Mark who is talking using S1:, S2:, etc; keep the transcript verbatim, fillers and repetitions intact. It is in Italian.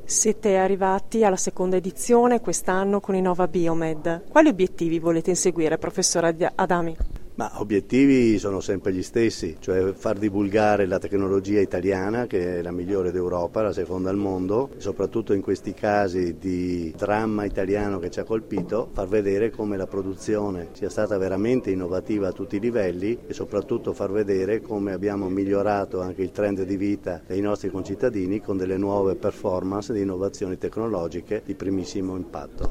S1: Siete arrivati alla seconda edizione quest'anno con Innova Biomed. Quali obiettivi volete inseguire, professor Adami?
S2: Ma obiettivi sono sempre gli stessi, cioè far divulgare la tecnologia italiana, che è la migliore d'Europa, la seconda al mondo, e soprattutto in questi casi di dramma italiano che ci ha colpito, far vedere come la produzione sia stata veramente innovativa a tutti i livelli e soprattutto far vedere come abbiamo migliorato anche il trend di vita dei nostri concittadini con delle nuove performance di innovazioni tecnologiche di primissimo impatto.